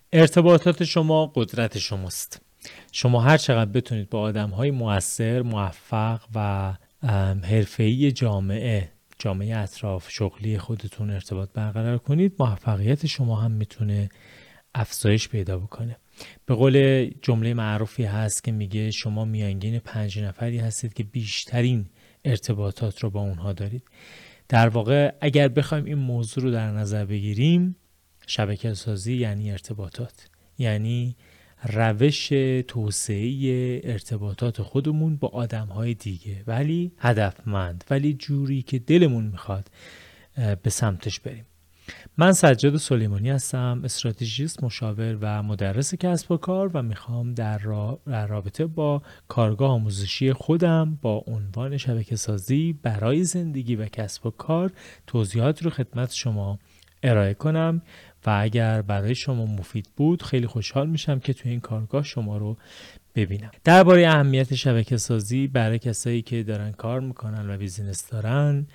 ارتباطات شما قدرت شماست. شما هر چقدر بتونید با آدم‌های مؤثر، موفق و حرفه‌ای جامعه اطراف شغلی خودتون ارتباط برقرار کنید، موفقیت شما هم میتونه افزایش پیدا بکنه. به قول جمله معروفی هست که میگه شما میانگین 5 نفری هستید که بیشترین ارتباطات رو با اونها دارید. در واقع اگر بخوایم این موضوع رو در نظر بگیریم، شبکه سازی یعنی ارتباطات، یعنی روش توسعه ارتباطات خودمون با آدم‌های دیگه، ولی هدفمند، ولی جوری که دلمون میخواد به سمتش بریم. من سجاد سلیمانی هستم، استراتژیست، مشاور و مدرس کسب و کار و میخوام در رابطه با کارگاه آموزشی خودم با عنوان شبکه سازی برای زندگی و کسب و کار توضیحات رو خدمت شما ارائه کنم و اگر برای شما مفید بود خیلی خوشحال میشم که توی این کارگاه شما رو ببینم. درباره اهمیت شبکه سازی برای کسایی که دارن کار میکنن و بیزینس دارن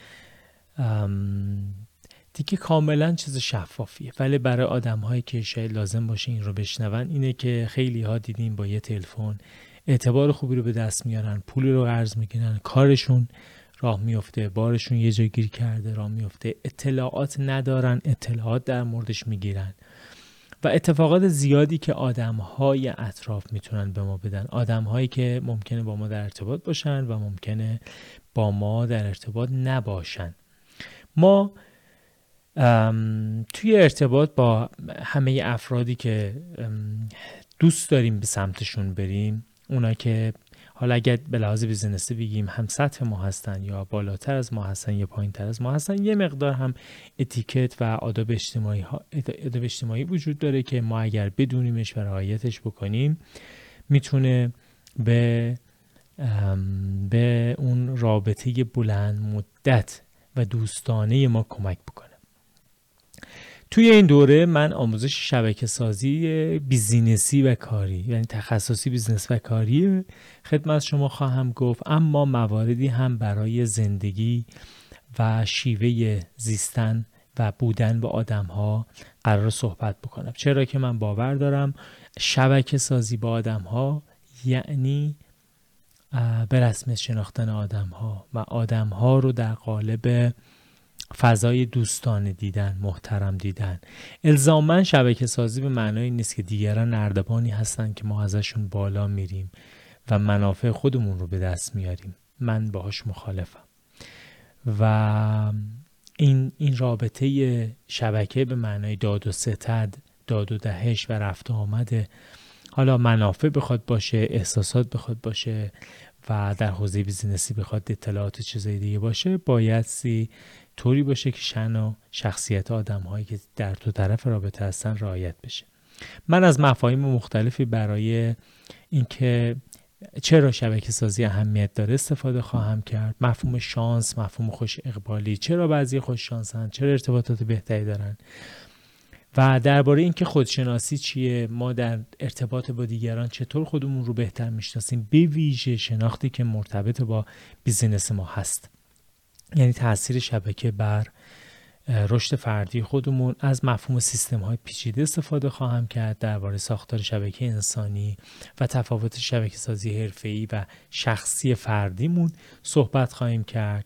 دیگه کاملا چیز شفافیه، ولی برای آدم هایی که شاید لازم باشه این رو بشنون اینه که خیلی ها دیدیم با یه تلفن اعتبار خوبی رو به دست میارن، پولی رو قرض میگیرن، کارشون راه میفته، بارشون یه جا گیر کرده راه میفته، اطلاعات ندارن، اطلاعات در موردش میگیرن و اتفاقات زیادی که آدم‌های اطراف میتونن به ما بدن، آدم‌هایی که ممکنه با ما در ارتباط باشن و ممکنه با ما در ارتباط نباشن. ما توی ارتباط با همه افرادی که دوست داریم به سمتشون بریم، اونا که حالا اگر به لحاظ بیزینسی بگیم هم سطح ما هستن یا بالاتر از ما هستن یا پایین تر از ما هستن، یه مقدار هم اتیکت و آداب اجتماعی وجود داره که ما اگر بدونیمش و رعایتش بکنیم میتونه به اون رابطه بلند مدت و دوستانه ما کمک بکنه. توی این دوره من آموزش شبکه سازی بیزینسی و کاری، یعنی تخصصی بیزینس و کاری خدمت شما خواهم گفت، اما مواردی هم برای زندگی و شیوه زیستن و بودن با آدم ها قرار صحبت بکنم، چرا که من باور دارم شبکه سازی با آدم ها یعنی به رسمیت شناختن آدم ها و آدم ها رو در قالب فضای دوستانه دیدن، محترم دیدن. الزاماً شبکه سازی به معنای نیست که دیگران نردبانی هستن که ما ازشون بالا میریم و منافع خودمون رو به دست میاریم. من باهاش مخالفم و این رابطه شبکه به معنای داد و ستد، داد و دهش و رفت و آمده، حالا منافع بخواد باشه، احساسات بخواد باشه و در حوزه بیزینسی بخواد اطلاعات و چیزای دیگه باشه، بایدی طوری باشه که شأن و شخصیت آدم هایی که در دو طرف رابطه هستن رعایت بشه. من از مفاهیم مختلفی برای اینکه چرا شبکه سازی اهمیت داره استفاده خواهم کرد. مفهوم شانس، مفهوم خوش اقبالی، چرا بعضی خوش شانسن، چرا ارتباطات بهتری دارن و درباره اینکه خودشناسی چیه، ما در ارتباط با دیگران چطور خودمون رو بهتر میشناسیم، به ویژه شناختی که مرتبط با بیزینس ما هست، یعنی تاثیر شبکه بر رشد فردی خودمون. از مفهوم سیستم های پیچیده استفاده خواهم کرد، درباره ساختار شبکه انسانی و تفاوت شبکه سازی حرفه‌ای و شخصی فردیمون صحبت خواهیم کرد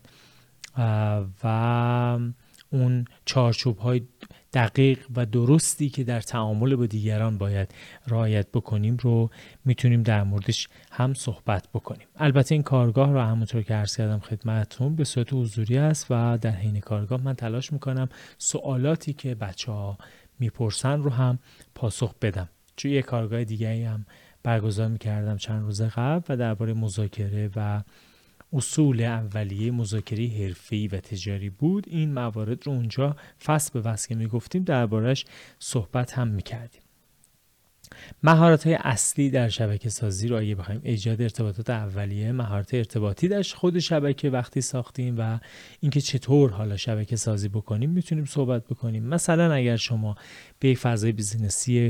و اون چارچوب های دقیق و درستی که در تعامل با دیگران باید رعایت بکنیم رو میتونیم در موردش هم صحبت بکنیم. البته این کارگاه رو همونطور که عرض کردم خدمتتون به صورت حضوری است و در حین کارگاه من تلاش میکنم سوالاتی که بچه‌ها میپرسن رو هم پاسخ بدم. چون یه کارگاه دیگه‌ای هم برگزار میکردم چند روز قبل و درباره مذاکره و اصول اولیه مذاکره حرفه‌ای و تجاری بود. این موارد رو اونجا فصل به فصل که میگفتیم دربارش صحبت هم میکردیم. مهارت‌های اصلی در شبکه سازی رو اگه بخوایم ایجاد ارتباطات اولیه، مهارت ارتباطی در خود شبکه وقتی ساختیم و اینکه چطور حالا شبکه سازی بکنیم میتونیم صحبت بکنیم. مثلا اگر شما به فضای بیزینسی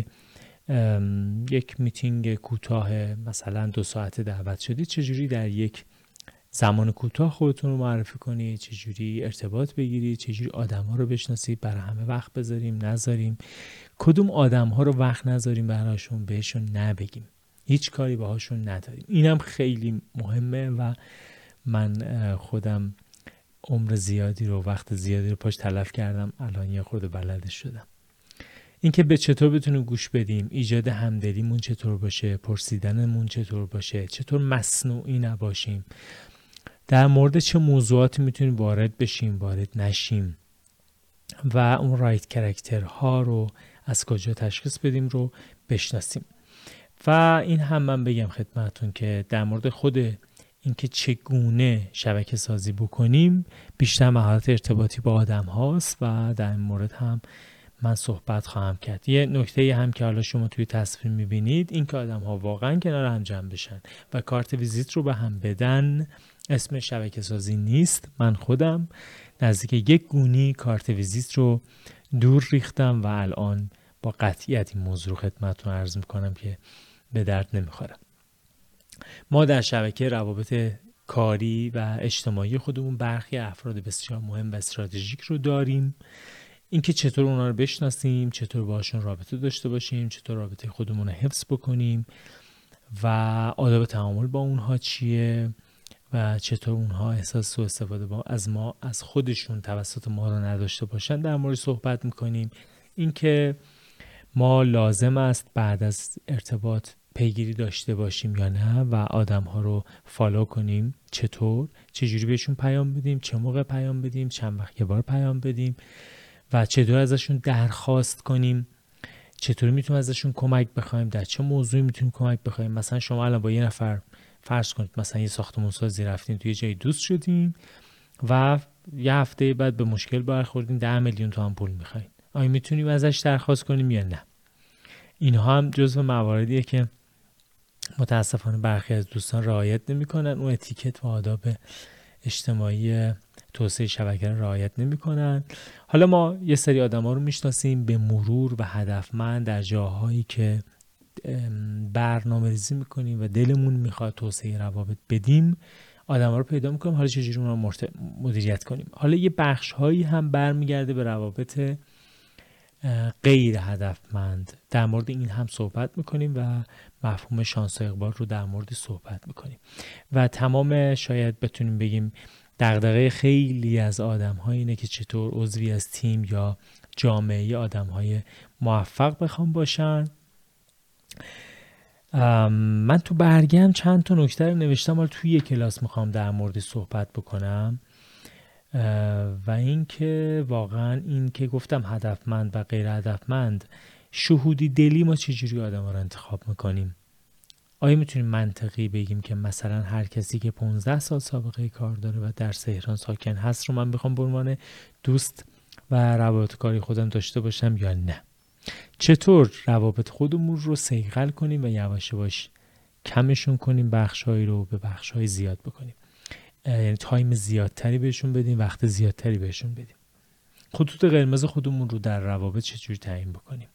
یک میتینگ کوتاه مثلا 2 ساعته دعوت شدید، چجوری در یک زمان کوتاه خودتون رو معرفی کنید، چجوری ارتباط بگیرید، چجوری آدما رو بشناسید، برای همه وقت بذاریم نذاریم، کدوم آدم ها رو وقت نذاریم براشون، بهشون نبگیم، هیچ کاری باهاشون نداریم. اینم خیلی مهمه و من خودم عمر زیادی رو، وقت زیادی رو پاش تلف کردم، الان یه خورده بلدش شدم. اینکه به چطور بتونیم گوش بدیم، ایجاد همدلیمون چطور باشه، پرسیدنمون چطور باشه، چطور مصنوعی نباشیم، در مورد چه موضوعاتی میتونیم وارد بشیم، وارد نشیم و اون رایت کرکترها رو از کجا تشخیص بدیم رو بشناسیم. و این هم من بگم خدمتون که در مورد خود اینکه چگونه شبکه سازی بکنیم بیشتر مهارت ارتباطی با آدم هاست و در این مورد هم من صحبت خواهم کرد. یه نکته هم که حالا شما توی تصویر میبینید، این که آدم ها واقعا کنار هم جمع بشن و کارت ویزیت رو به هم بدن اسم شبکه سازی نیست. من خودم نزدیک 1 گونی کارت ویزیت رو دور ریختم و الان با قطعیت این موضوع رو خدمتتون عرض میکنم که به درد نمیخوره. ما در شبکه روابط کاری و اجتماعی خودمون برخی افراد بسیار مهم و استراتژیک رو داریم. اینکه چطور اونا رو بشناسیم، چطور باهاشون رابطه داشته باشیم، چطور رابطه خودمون رو حفظ بکنیم و آداب تعامل با اونها چیه و چطور اونها احساس سوء استفاده از خودشون توسط ما رو نداشته باشن، در مورد صحبت میکنیم. اینکه ما لازم است بعد از ارتباط پیگیری داشته باشیم یا نه و آدم ها رو فالو کنیم، چجوری بهشون پیام بدیم، چه موقع پیام بدیم، چند وقت یه بار پیام بدیم و چطور ازشون درخواست کنیم، چطور میتونیم ازشون کمک بخوایم، در چه موضوعی میتونیم کمک بخوایم. مثلا شما الان با یه نفر فرض کنید مثلا یه ساختمون سازی رفتین، توی جایی دوست شدین و یه هفته بعد به مشکل برخوردین، 10 میلیون تومان پول میخواین. آیا میتونیم ازش درخواست کنیم یا نه؟ اینها هم جزو مواردیه که متاسفانه برخی از دوستان رعایت نمیکنن، اون اتیکت و آداب اجتماعی توسعه شبکه رو رعایت نمیکنن. حالا ما یه سری آدما رو میشناسیم به مرور و هدفمند در جاهایی که برنامه‌ریزی میکنیم و دلمون میخواد توسعه روابط بدیم، آدما رو پیدا میکنیم. حالا چجوری اون رو مدیریت کنیم؟ حالا یه بخش هایی هم برمیگرده به روابط غیر هدفمند، در مورد این هم صحبت میکنیم و مفهوم شانس و اقبال رو در مورد صحبت میکنیم و تمام شاید بتونیم بگیم دغدغه خیلی از آدم‌ها اینه که چطور عضوی از تیم یا جامعه آدم‌های موفق بخوام باشن. من تو برگم چند تا نکته رو نوشتم، حالا توی یک کلاس میخوام در مورد صحبت بکنم و این که واقعا این که گفتم هدفمند و غیر هدفمند، شهودی دلی ما چجوری آدم رو انتخاب میکنیم؟ آیا میتونیم منطقی بگیم که مثلا هر کسی که 15 سال سابقه کار داره و در تهران ساکن هست رو من بخوام به عنوان دوست و روابط کاری خودم داشته باشم یا نه؟ چطور روابط خودمون رو صیقل کنیم و یواش یواش کمشون کنیم، بخشایی رو به بخشای زیاد بکنیم، یعنی تایم زیادتری بهشون بدیم، وقت زیادتری بهشون بدیم. خطوط قرمز خودمون رو در روابط چجوری تعیین بکنیم؟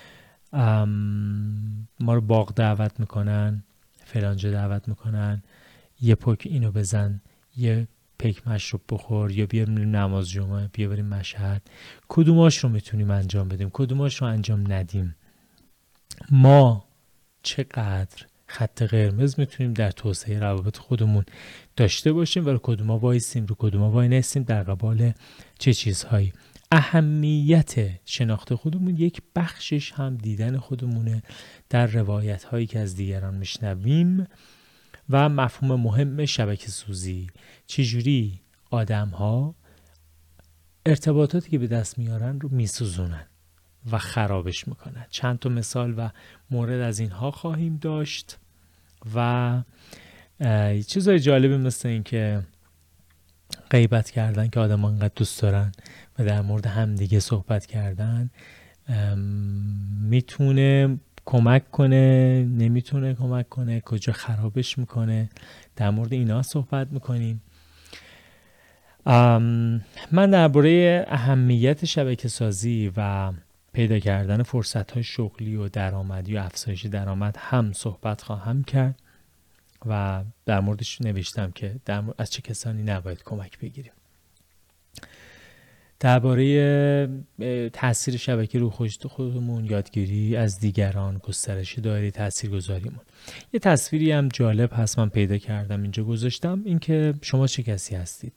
ما رو باغ دعوت میکنن، فلانجا دعوت میکنن، یه پک اینو بزن، یه پیک مشروب بخور، یا بیا بریم نماز جمعه، بیا بریم مشهد. کدوماش رو میتونیم انجام بدیم، کدوماش رو انجام ندیم؟ ما چقدر خط قرمز میتونیم در توسعه روابط خودمون داشته باشیم و رو کدوما وایسیم، رو کدوما وای نستیم، در قبال چه چیزهایی. اهمیت شناخت خودمون یک بخشش هم دیدن خودمونه در روایت هایی که از دیگران میشنویم و مفهوم مهم شبکه سازی، چجوری آدم ها ارتباطاتی که به دست میارن رو میسوزونن و خرابش میکنن. چند تا مثال و مورد از اینها خواهیم داشت و چیزای جالبی مثل این که غیبت کردن که آدم ها انقدر دوست دارن و در مورد همدیگه صحبت کردن میتونه کمک کنه، نمیتونه کمک کنه، کجا خرابش میکنه، در مورد اینا صحبت میکنیم. من درباره اهمیت شبکه سازی و پیدا کردن فرصت‌های شغلی و درآمدی و افزایش درآمد هم صحبت خواهم کرد و در موردش نوشتم که از چه کسانی نباید کمک بگیریم. درباره تاثیر شبکه رو خودمون، یادگیری از دیگران، گسترش دایره تاثیرگذاریمون. یه تصویری هم جالب هست من پیدا کردم اینجا گذاشتم، این که شما چه کسی هستید.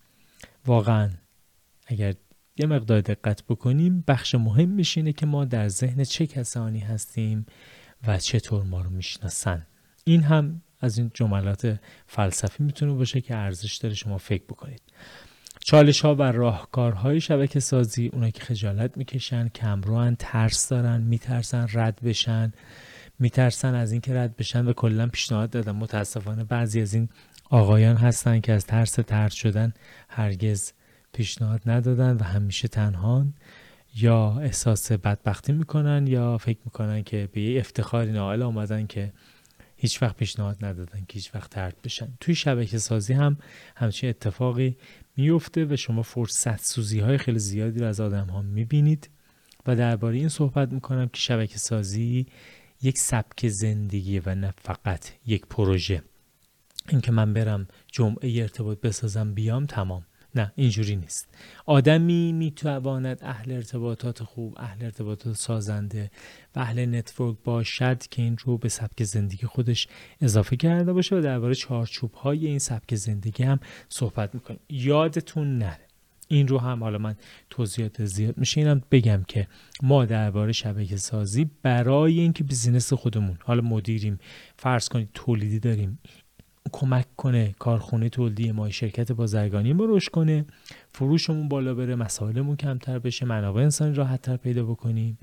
واقعا اگر یه مقدار دقت بکنیم بخش مهمش اینه که ما در ذهن چه کسانی هستیم و چطور ما رو میشناسن. این هم از این جملات فلسفی میتونه باشه که ارزش داره شما فکر بکنید. چالش ها و راهکارهای شبکه سازی، اونایی که خجالت میکشن، کمروان، ترس دارن، میترسن رد بشن، میترسن از این که رد بشن و کلا پیشنهاد دادن. متاسفانه بعضی از این آقایان هستن که از ترس طرد شدن هرگز پیشنهاد ندادن و همیشه تنهان، یا احساس بدبختی میکنن یا فکر میکنن که به یه افتخاری نائل آمدن که هیچ وقت پیشنهاد ندادن که هیچ وقت طرد بشن. توی شبکه سازی هم همچین اتفاقی میفته و شما فرصت سوزی های خیلی زیادی رو از آدم ها میبینید. و درباره این صحبت میکنم که شبکه سازی یک سبک زندگی و نه فقط یک پروژه. این که من برم جمعه ارتباط بسازم بیام تمام، نه، اینجوری نیست. آدمی میتواند اهل ارتباطات خوب، اهل ارتباطات سازنده و اهل نتورک باشد که این رو به سبک زندگی خودش اضافه کرده باشه و درباره چارچوب‌های این سبک زندگی هم صحبت میکنیم. یادتون نره این رو هم، حالا من توضیحات زیاد میشه، اینم بگم که ما درباره شبکه سازی برای اینکه بیزینس خودمون، حالا مدیریم، فرض کنید تولیدی داریم، کمک کنه کارخونه تولیدی ما، شرکت بازرگانی ما رشد کنه، فروشمون بالا بره، مسائلمون کمتر بشه، منابع انسانی راحت‌تر پیدا بکنیم،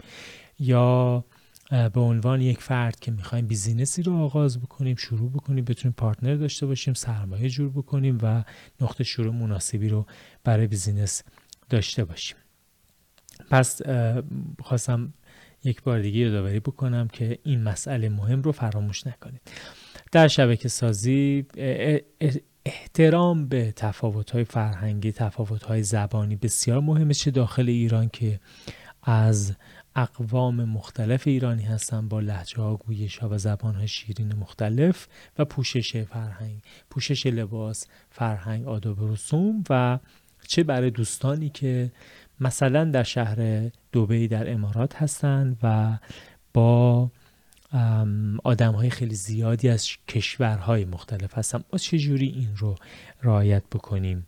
یا به عنوان یک فرد که میخوایم بیزینسی رو آغاز بکنیم، شروع بکنیم، بتونیم پارتنر داشته باشیم، سرمایه جور بکنیم و نقطه شروع مناسبی رو برای بیزینس داشته باشیم. پس خواستم یک بار دیگه یادآوری بکنم که این مسئله مهم رو فراموش نکنید. در شبکه سازی احترام به تفاوت‌های فرهنگی، تفاوت‌های زبانی بسیار مهمه، چه داخل ایران که از اقوام مختلف ایرانی هستن با لهجه‌ها، گویش‌ها و زبان‌های شیرین مختلف، و پوشش فرهنگ، پوشش لباس، فرهنگ، آداب و رسوم، و چه برای دوستانی که مثلا در شهر دبی در امارات هستن و با آدم‌های خیلی زیادی از کشورهای مختلف هستن، ما چجوری این رو رعایت بکنیم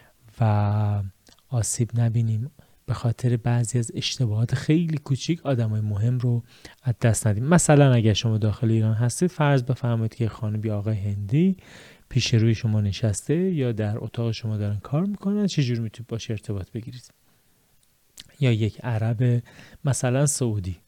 و آسیب نبینیم، به خاطر بعضی از اشتباهات خیلی کوچیک آدمای مهم رو از دست ندیم. مثلا اگر شما داخل ایران هستید، فرض بفرمایید که خانم یا آقای هندی پیش روی شما نشسته یا در اتاق شما دارن کار میکنن، چجوری میتونید باشه ارتباط بگیرید؟ یا یک عرب مثلا سعودی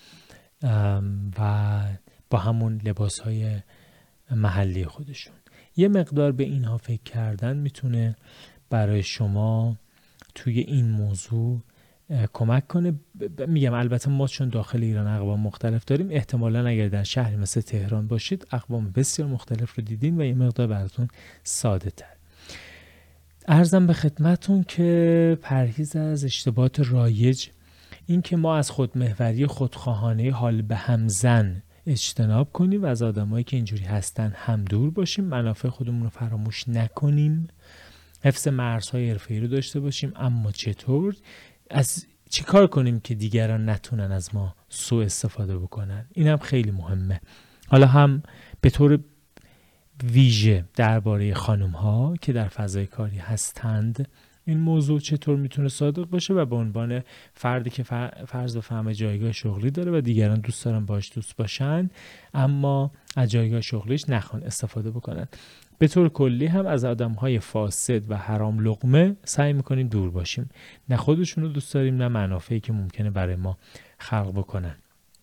و با همون لباسهای محلی خودشون. یه مقدار به اینها فکر کردن میتونه برای شما توی این موضوع کمک کنه. میگم البته ما چون داخل ایران اقوام مختلف داریم، احتمالاً اگر در شهری مثل تهران باشید اقوام بسیار مختلف رو دیدین و یه مقدار براتون ساده تر. عرضم به خدمتون که پرهیز از اشتباهات رایج، این که ما از خودمحوری، خودخواهانه، حال به همزن اجتناب کنیم و از آدمایی که اینجوری هستن هم دور باشیم، منافع خودمون رو فراموش نکنیم، حفظ مرزهای حرفه‌ای رو داشته باشیم. اما چطور؟ از چی کار کنیم که دیگران نتونن از ما سوء استفاده بکنن؟ این هم خیلی مهمه. حالا هم به طور ویژه درباره خانم ها که در فضای کاری هستند این موضوع چطور میتونه صادق باشه، و به عنوان فردی که فرض بفرمایید جایگاه شغلی داره و دیگران دوست دارن باش دوست باشن اما از جایگاه شغلیش نخوان استفاده بکنن. به طور کلی هم از آدم‌های فاسد و حرام لقمه سعی میکنیم دور باشیم، نه خودشون رو دوست داریم نه منافعی که ممکنه برای ما خلق بکنن.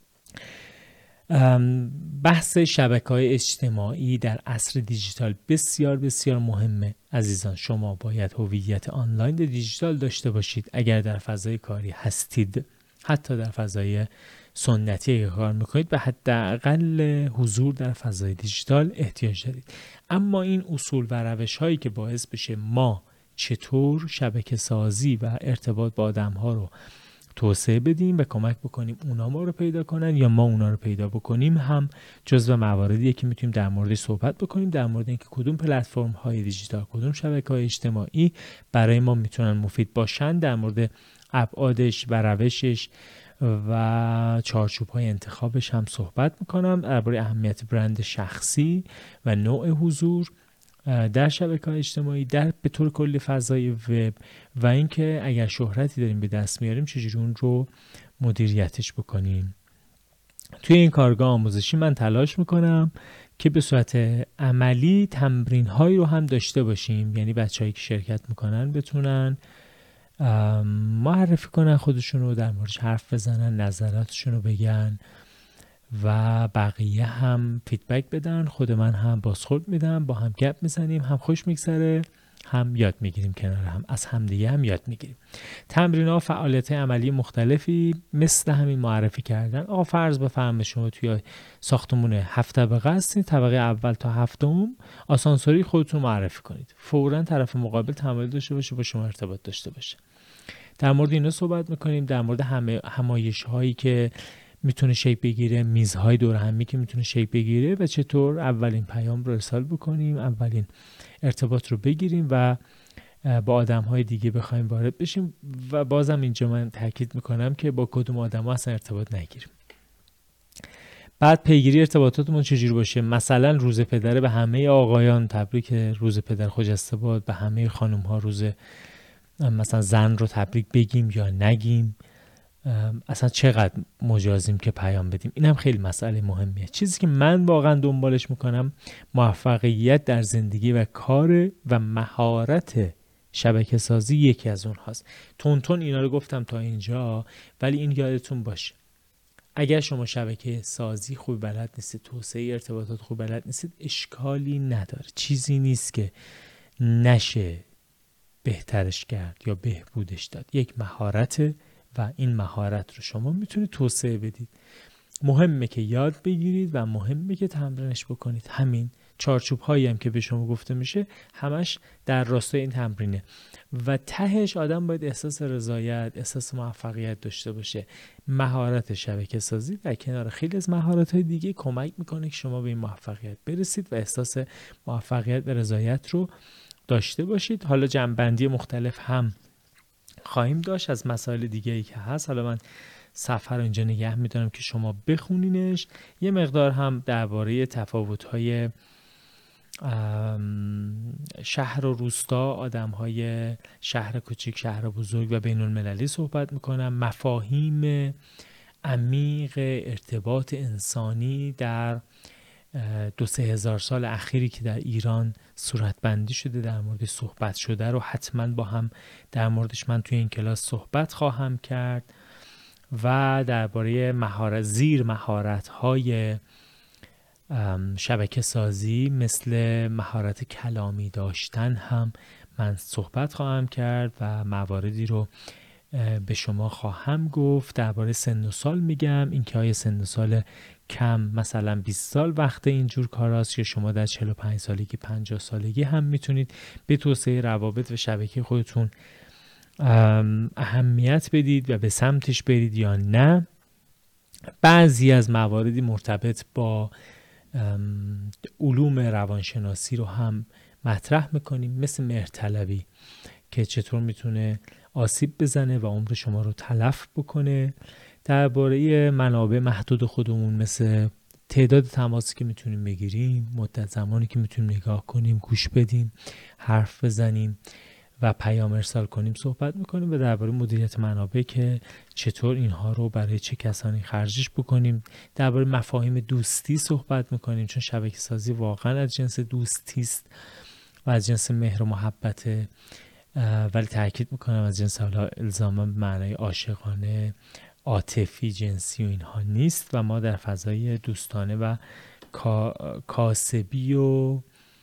بحث شبکه‌های اجتماعی در عصر دیجیتال بسیار بسیار مهمه. عزیزان، شما باید هویت آنلاین دیجیتال داشته باشید اگر در فضای کاری هستید. حتی در فضای سنتی که کار میکنید به حداقل حضور در فضای دیجیتال احتیاج دارید. اما این اصول و روش هایی که باعث بشه ما چطور شبکه سازی و ارتباط با آدم ها رو توسعه بدیم و کمک بکنیم اونا ما رو پیدا کنن یا ما اونا رو پیدا بکنیم هم جزو مواردیه که میتونیم در موردش صحبت بکنیم، در مورد اینکه کدوم پلتفرم های دیجیتال، کدوم شبکه‌های اجتماعی برای ما میتونن مفید باشن، در مورد ابعادش و روشش و چارچوب‌های انتخابش هم صحبت میکنم، درباره اهمیت برند شخصی و نوع حضور در شبکه‌های اجتماعی در به طور کلی فضای وب و اینکه اگر شهرتی داریم به دست میاریم چجوری اون رو مدیریتش بکنیم. توی این کارگاه آموزشی من تلاش میکنم که به صورت عملی تمرین‌هایی رو هم داشته باشیم، یعنی بچه‌هایی که شرکت میکنن بتونن معرفی کنن خودشون رو، در موردش حرف بزنن، نظراتشون رو بگن و بقیه هم فیدبک بدن، خود من هم بازخورد میدم، با هم گپ میزنیم، هم خوش میگذره، هم یاد میگیریم کنار هم، از همدیگه هم یاد میگیریم. تمرین‌ها و فعالیت عملی مختلفی مثل همین معرفی کردن. آقا فرض بفرمایید شما توی ساختمون 7 طبقه هستید، طبقه اول تا هفتم آسانسوری خودتون معرفی کنید، فوراً طرف مقابل تمایل داشته باشه با شما ارتباط داشته باشه. در مورد اینا صحبت میکنیم، در مورد همایش هایی که میتونه شکل بگیره، میزهای دور همی که میتونه شکل بگیره و چطور اولین پیام رو ارسال بکنیم، اولین ارتباط رو بگیریم و با آدم‌های دیگه بخوایم وارد بشیم و بازم اینجا من تاکید میکنم که با کدوم آدم‌ها اصلا ارتباط نگیریم. بعد پیگیری ارتباطاتمون چجوری باشه؟ مثلا روز پدر به همه آقایان تبریک روز پدر خجسته باد، به همه خانم‌ها روز مثلا زن رو تبریک بگیم یا نگیم، اصلا چقدر مجازیم که پیام بدیم. این هم خیلی مسئله مهمیه. چیزی که من واقعا دنبالش میکنم موفقیت در زندگی و کار و مهارت شبکه سازی یکی از اونهاست. تون اینا رو گفتم تا اینجا، ولی این یادتون باشه اگر شما شبکه سازی خوب بلد نیستید، توسعه ارتباطات خوب بلد نیستید، اشکالی نداره، چیزی نیست که نشه بهترش کرد یا بهبودش داد. یک مهارت و این مهارت رو شما میتونید توسعه بدید. مهمه که یاد بگیرید و مهمه که تمرینش بکنید. همین چارچوب هایی هم که به شما گفته میشه همش در راستای این تمرینه و تهش آدم باید احساس رضایت، احساس موفقیت داشته باشه. مهارت شبکه سازی در کنار خیلی از مهارت های دیگه کمک میکنه که شما به این موفقیت برسید و احساس موفقیت و رضایت رو داشته باشید. حالا جنبندی مختلف هم خواهیم داشت از مسائل دیگه ای که هست. حالا من صفحه رو اینجا نگه میدارم که شما بخونینش. یه مقدار هم درباره تفاوت‌های شهر و روستا، آدم‌های شهر کوچیک، شهر بزرگ و بین المللی صحبت میکنم. مفاهیم عمیق ارتباط انسانی در 2-3 هزار سال اخیری که در ایران صورتبندی شده، در مورد صحبت شده رو حتما با هم در موردش من توی این کلاس صحبت خواهم کرد و درباره مهارت‌های شبکه سازی مثل مهارت کلامی داشتن هم من صحبت خواهم کرد و مواردی رو به شما خواهم گفت. درباره سن و سال میگم، اینکه آیا سن و سال کم مثلا 20 سال وقت اینجور کاراست که شما در 45 سالگی 50 سالگی هم میتونید به توسعه روابط و شبکه خودتون اهمیت بدید و به سمتش برید یا نه. بعضی از مواردی مرتبط با علوم روانشناسی رو هم مطرح میکنیم، مثل مهرطلبی که چطور میتونه آسیب بزنه و عمر شما رو تلف بکنه. درباره منابع محدود خودمون مثل تعداد تماسی که میتونیم بگیریم، مدت زمانی که میتونیم نگاه کنیم، گوش بدیم، حرف بزنیم و پیام ارسال کنیم صحبت میکنیم و درباره مدیریت منابع که چطور اینها رو برای چه کسانی خرجش بکنیم. درباره مفاهیم دوستی صحبت میکنیم، چون شبکه سازی واقعا از جنس دوستی است و از جنس مهر و محبت، ولی تاکید میکنم از جنس حالا الزاما به معنای عاشقانه، عاطفی، جنسی و اینها نیست و ما در فضای دوستانه و کاسبی و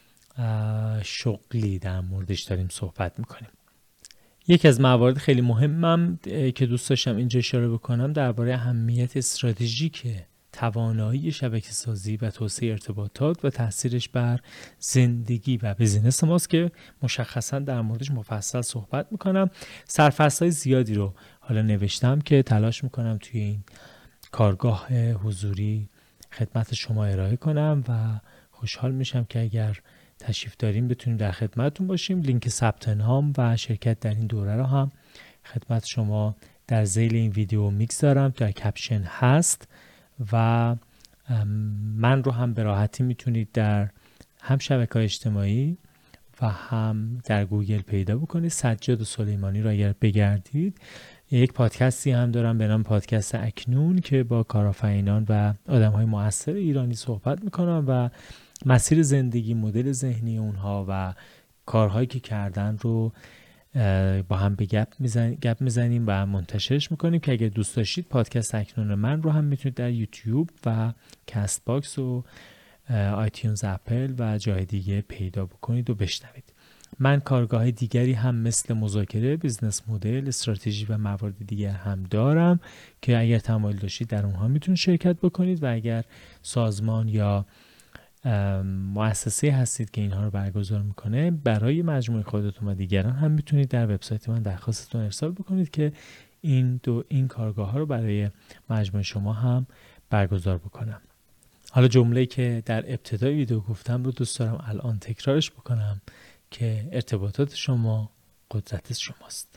شغلی در موردش داریم صحبت میکنیم. یکی از موارد خیلی مهمم که دوست داشتم اینجا اشاره بکنم درباره اهمیت استراتژیک توانایی شبکه سازی و توسعه ارتباطات و تاثیرش بر زندگی و بیزینس ماست که مشخصا در موردش مفصل صحبت میکنم. سرفصل‌های زیادی رو حالا نوشتم که تلاش میکنم توی این کارگاه حضوری خدمت شما ارائه کنم و خوشحال میشم که اگر تشریف داریم بتونیم در خدمتتون باشیم. لینک ثبت نام و شرکت در این دوره رو هم خدمت شما در ذیل این ویدیو میگذارم، در کپشن هست و من رو هم به راحتی میتونید در هم شبکه‌های اجتماعی و هم در گوگل پیدا بکنید. سجاد سلیمانی رو اگر بگردید، یک پادکستی هم دارم به نام پادکست اکنون که با کارآفرینان و آدم‌های مؤثر ایرانی صحبت میکنم و مسیر زندگی، مدل ذهنی اونها و کارهایی که کردن رو با هم به گپ میزنیم و منتشرش میکنیم که اگر دوست داشتید پادکست اکنون من رو هم میتونید در یوتیوب و کست باکس و آیتیونز اپل و جای دیگه پیدا بکنید و بشنوید. من کارگاه دیگری هم مثل مذاکره، بیزنس مدل، استراتژی و موارد دیگر هم دارم که اگر تمایل داشتید در اونها میتونید شرکت بکنید و اگر سازمان یا مؤسسه هستید که اینها رو برگزار میکنه برای مجموعه خودتون و دیگران هم میتونید در وبسایت من درخواستتون ارسال بکنید که این کارگاه ها رو برای مجموعه شما هم برگزار بکنم. حالا جمله‌ای که در ابتدای ویدیو گفتم رو دوست دارم الان تکرارش بکنم که ارتباطات شما قدرت شماست.